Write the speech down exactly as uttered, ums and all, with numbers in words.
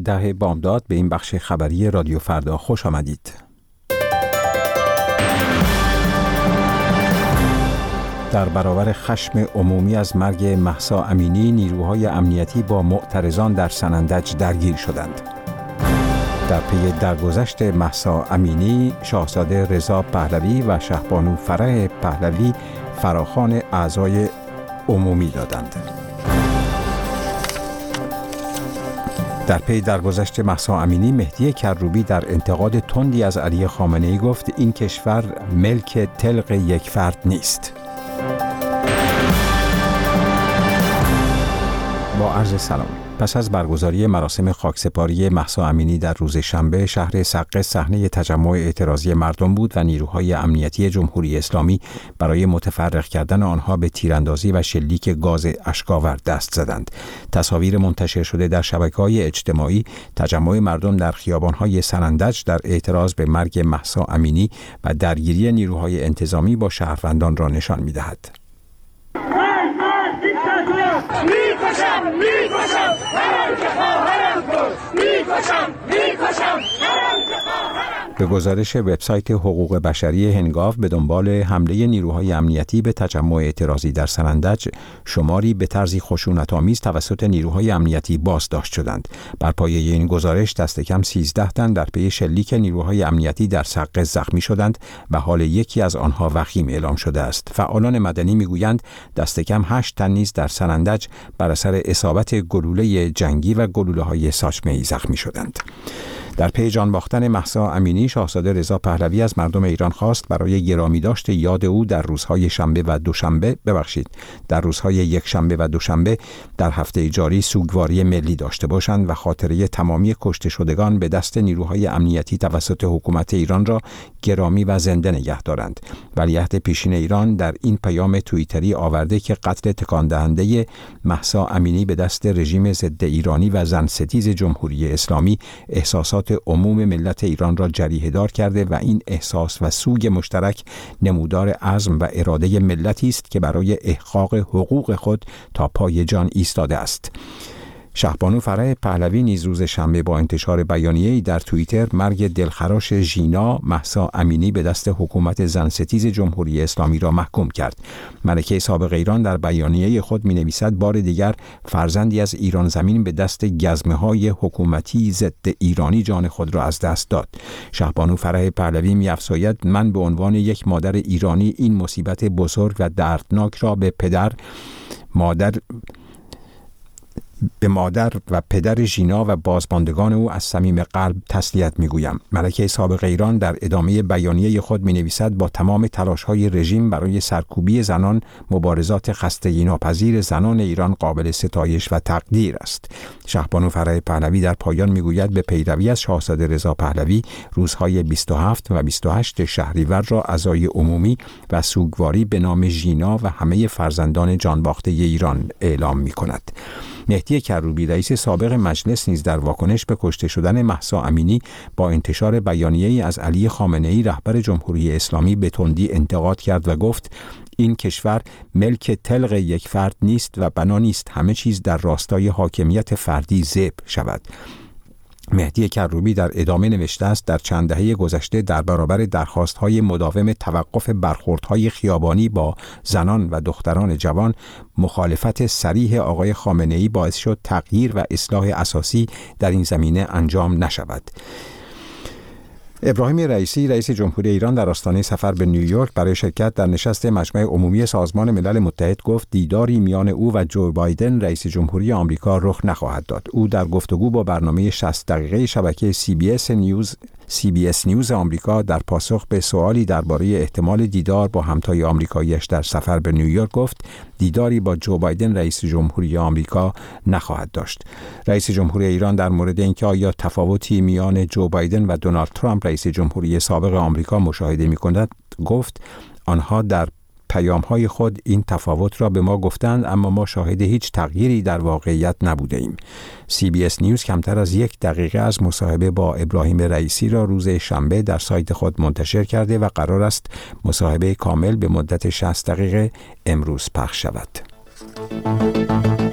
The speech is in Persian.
ده بامداد به این بخش خبری رادیو فردا خوش آمدید. در برابر خشم عمومی از مرگ مهسا امینی، نیروهای امنیتی با معترضان در سنندج درگیر شدند. در پی درگذشت مهسا امینی، شاهزاده رضا پهلوی و شهبانو فرح پهلوی فراخوان اعضای عمومی دادند. در پی درگذشت مهسا امینی، مهدی کروبی در انتقاد تندی از علی خامنه‌ای گفت این کشور ملک طلق یک فرد نیست. با عرض سلام. پس از برگزاری مراسم خاکسپاری مهسا امینی در روز شنبه، شهر سقه صحنه تجمع اعتراضی مردم بود و نیروهای امنیتی جمهوری اسلامی برای متفرق کردن آنها به تیراندازی و شلیک گاز اشک‌آور دست زدند. تصاویر منتشر شده در شبکه‌های اجتماعی تجمع مردم در خیابان‌های سنندج در اعتراض به مرگ مهسا امینی و درگیری نیروهای انتظامی با شهروندان را نشان می‌دهد. میکشم میکشم هر که خواهرم کن میکشم میکشم هر که خواهرم. به گزارش وبسایت حقوق بشری هنگاو، به دنبال حمله نیروهای امنیتی به تجمع اعتراضی در سنندج، شماری به طرزی خشونت‌آمیز توسط نیروهای امنیتی بازداشت شدند. بر پایه این گزارش دست کم سیزده تن در پی شلیک نیروهای امنیتی در سقه زخمی شدند و حال یکی از آنها وخیم اعلام شده است. فعالان مدنی میگویند دست کم هشت تن نیز در سنندج بر اثر اصابت گلوله جنگی و گلوله‌های ساچمه‌ای زخمی شدند. در پی جان باختن مهسا امینی، شاهزاده رضا پهلوی از مردم ایران خواست برای گرامیداشت یاد او در روزهای شنبه و دوشنبه ببخشید در روزهای یک شنبه و دوشنبه در هفته جاری سوگواری ملی داشته باشند و خاطره تمامی کشته شدگان به دست نیروهای امنیتی توسط حکومت ایران را گرامی و زنده نگه دارند. ولیعهد پیشین ایران در این پیام توییتری آورده که قتل تکان دهنده مهسا امینی به دست رژیم ضد ایرانی و زن ستیز جمهوری اسلامی احساسات عموم ملت ایران را جریحه دار کرده و این احساس و سوگ مشترک نمودار عزم و اراده ملتی است که برای احقاق حقوق خود تا پای جان ایستاده است. شهبانو فرح پهلوی نیز روز شنبه با انتشار بیانیه‌ای در توییتر مرگ دلخراش ژینا مهسا امینی به دست حکومت زن ستیز جمهوری اسلامی را محکوم کرد. ملکه سابق ایران در بیانیه خود می‌نویسد بار دیگر فرزندی از ایران زمین به دست گزمه‌های حکومتی ضد ایرانی جان خود را از دست داد. شهبانو فرح پهلوی می‌افزاید من به عنوان یک مادر ایرانی این مصیبت بزرگ و دردناک را به پدر مادر به مادر و پدر ژینا و بازماندگان او از صمیم قلب تسلیت میگویم. ملکه سابق ایران در ادامه بیانیه خود می نویسد با تمام تلاش‌های رژیم برای سرکوبی زنان، مبارزات خستگی ناپذیر زنان ایران قابل ستایش و تقدیر است. شهبانو فرح پهلوی در پایان میگوید به پیروی از شاهزاده رضا پهلوی روزهای بیست و هفت و بیست و هشت شهریور را عزای عمومی و سوگواری به نام ژینا و همه فرزندان جانباخته ایران اعلام می‌کند. مهدی کروبی رئیس سابق مجلس نیز در واکنش به کشته شدن مهسا امینی با انتشار بیانیه‌ای از علی خامنه‌ای رهبر جمهوری اسلامی به تندی انتقاد کرد و گفت این کشور ملک طلق یک فرد نیست و بنا نیست همه چیز در راستای حاکمیت فردی ذبح شود. مهدی کروبی در ادامه نوشته است در چند دهه گذشته در برابر درخواست‌های مداوم توقف برخوردهای خیابانی با زنان و دختران جوان، مخالفت صریح آقای خامنه‌ای باعث شد تغییر و اصلاح اساسی در این زمینه انجام نشود. ابراهیم رئیسی رئیس جمهوری ایران در آستانه سفر به نیویورک برای شرکت در نشست مجمع عمومی سازمان ملل متحد گفت دیداری میان او و جو بایدن رئیس جمهوری آمریکا رخ نخواهد داد. او در گفتگو با برنامه شصت دقیقه شبکه سی بی اس نیوز سی بی اس نیوز آمریکا در پاسخ به سوالی درباره احتمال دیدار با همتای آمریکایی‌اش در سفر به نیویورک گفت دیداری با جو بایدن رئیس جمهوری آمریکا نخواهد داشت. رئیس جمهوری ایران در مورد اینکه آیا تفاوتی میان جو بایدن و دونالد ترامپ رئیس جمهوری سابق آمریکا مشاهده می‌کند گفت آنها در پیام‌های خود این تفاوت را به ما گفتند اما ما شاهد هیچ تغییری در واقعیت نبوده ایم. سی بی اس نیوز کمتر از یک دقیقه از مصاحبه با ابراهیم رئیسی را روز شنبه در سایت خود منتشر کرده و قرار است مصاحبه کامل به مدت شصت دقیقه امروز پخش شود.